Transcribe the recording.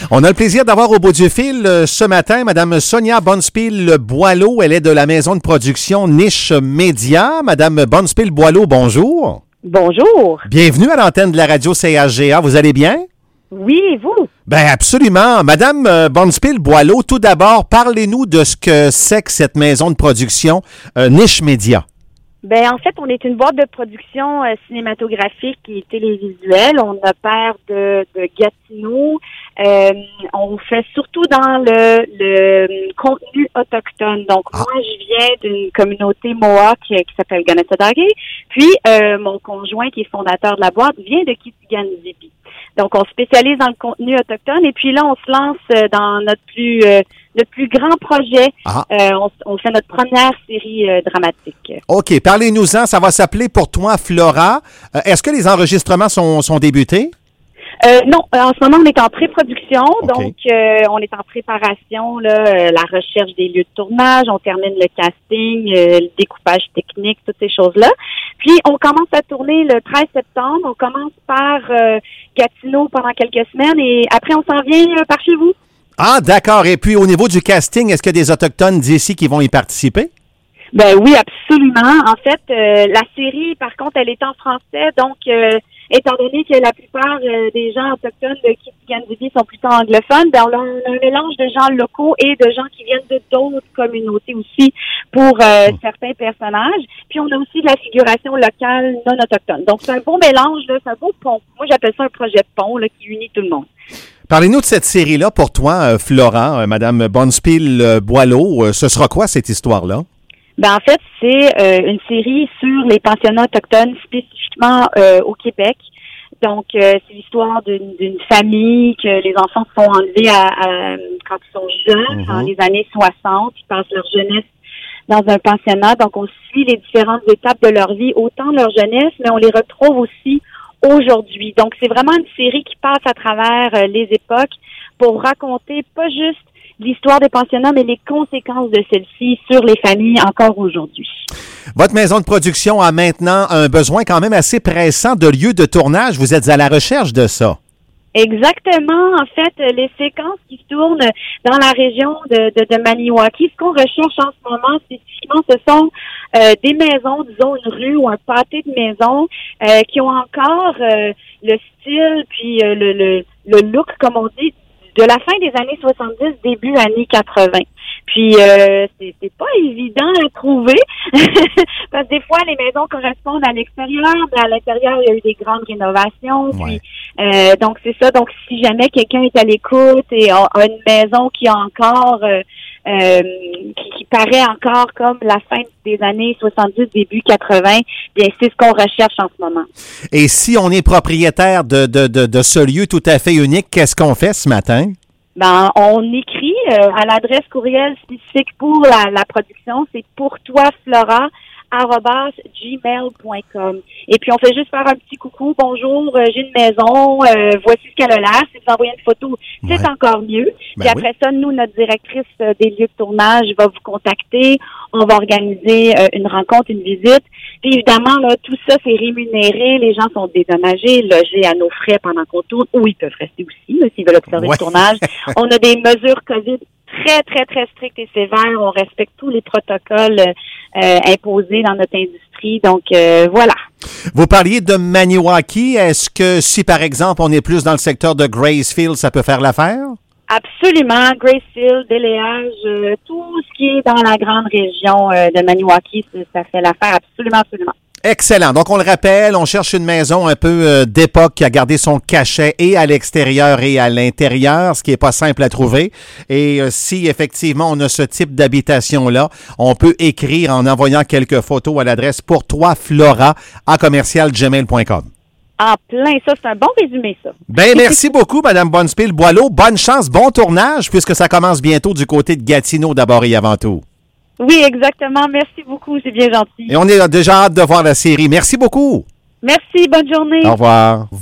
On a le plaisir d'avoir au bout du fil ce matin Madame Sonia Bonspiel-Boileau. Elle est de la maison de production Niche Média. Madame Bonspiel-Boileau, bonjour. Bonjour. Bienvenue à l'antenne de la radio CHGA. Vous allez bien? Oui, et vous? Ben absolument. Madame Bonspiel-Boileau, tout d'abord, parlez-nous de ce que c'est que cette maison de production Niche Média. Ben en fait, on est une boîte de production cinématographique et télévisuelle. On opère de Gatineau. On fait surtout dans le contenu autochtone. Donc moi, je viens d'une communauté Mohawk qui s'appelle Ganessadagi. Puis mon conjoint, qui est fondateur de la boîte, vient de Kitigan-Zibi. Donc on spécialise dans le contenu autochtone. Et puis là, on se lance dans notre plus grand projet. On fait notre première série dramatique. OK. Parlez-nous-en. Ça va s'appeler Pour toi, Flora. Est-ce que les enregistrements sont débutés? Non. En ce moment, on est en pré-production. Okay. Donc, on est en préparation, la recherche des lieux de tournage. On termine le casting, le découpage technique, toutes ces choses-là. Puis, on commence à tourner le 13 septembre. On commence par Gatineau pendant quelques semaines et après, on s'en vient par chez vous. Ah, d'accord. Et puis, au niveau du casting, est-ce qu'il y a des Autochtones d'ici qui vont y participer? Ben oui, absolument. En fait, la série, par contre, elle est en français. Donc, étant donné que la plupart des gens autochtones de Kitigan-Zibi sont plutôt anglophones, ben on a un mélange de gens locaux et de gens qui viennent de d'autres communautés aussi pour certains personnages. Puis, on a aussi de la figuration locale non autochtone. Donc, c'est un beau mélange, là, c'est un beau pont. Moi, j'appelle ça un projet de pont là, qui unit tout le monde. Parlez-nous de cette série-là pour toi, Flora, Madame Bonspiel-Boileau. Ce sera quoi cette histoire-là? Ben en fait, c'est une série sur les pensionnats autochtones, spécifiquement au Québec. Donc, c'est l'histoire d'une famille que les enfants se font enlever quand ils sont jeunes, dans les années 60. Ils passent leur jeunesse dans un pensionnat. Donc, on suit les différentes étapes de leur vie, autant leur jeunesse, mais on les retrouve aussi aujourd'hui. Donc, c'est vraiment une série qui passe à travers les époques pour raconter pas juste l'histoire des pensionnats, mais les conséquences de celle-ci sur les familles encore aujourd'hui. Votre maison de production a maintenant un besoin quand même assez pressant de lieux de tournage. Vous êtes à la recherche de ça. Exactement. En fait, les séquences qui tournent dans la région de Maniwaki, ce qu'on recherche en ce moment spécifiquement, ce sont des maisons, disons une rue ou un pâté de maisons qui ont encore le style puis le look, comme on dit, de la fin des années 70, début années 80. Puis c'est pas évident à trouver parce que des fois les maisons correspondent à l'extérieur, mais à l'intérieur il y a eu des grandes rénovations. Ouais. Puis donc c'est ça. Donc si jamais quelqu'un est à l'écoute et a une maison qui a encore qui paraît encore comme la fin des années 70, début 80, bien c'est ce qu'on recherche en ce moment. Et si on est propriétaire de ce lieu tout à fait unique, qu'est-ce qu'on fait ce matin? Ben, on écrit à l'adresse courriel spécifique pour la production, c'est pourtoiflora@gmail.com. Et puis, on fait juste faire un petit coucou. Bonjour, j'ai une maison, voici ce qu'elle a l'air. Si vous envoyez une photo, c'est encore mieux. Puis après ça, nous, notre directrice des lieux de tournage va vous contacter. On va organiser une rencontre, une visite. Puis évidemment, là, tout ça, c'est rémunéré. Les gens sont dédommagés, logés à nos frais pendant qu'on tourne, ou ils peuvent rester aussi, là, s'ils veulent observer le tournage. On a des mesures COVID très, très, très strictes et sévères. On respecte tous les protocoles imposés dans notre industrie. Donc, voilà. Vous parliez de Maniwaki. Est-ce que si, par exemple, on est plus dans le secteur de Gracefield, ça peut faire l'affaire? Absolument. Gracefield, Déléage, tout ce qui est dans la grande région de Maniwaki, ça fait l'affaire. Absolument, absolument. Excellent. Donc, on le rappelle, on cherche une maison un peu d'époque qui a gardé son cachet et à l'extérieur et à l'intérieur, ce qui n'est pas simple à trouver. Et si effectivement on a ce type d'habitation-là, on peut écrire en envoyant quelques photos à l'adresse pourtoiflora@gmail.com. En plein, ça, c'est un bon résumé, ça. Ben, merci beaucoup, Mme Bonspiel-Boileau. Bonne chance, bon tournage, puisque ça commence bientôt du côté de Gatineau d'abord et avant tout. Oui, exactement. Merci beaucoup, c'est bien gentil. Et on est déjà hâte de voir la série. Merci beaucoup. Merci, bonne journée. Au revoir.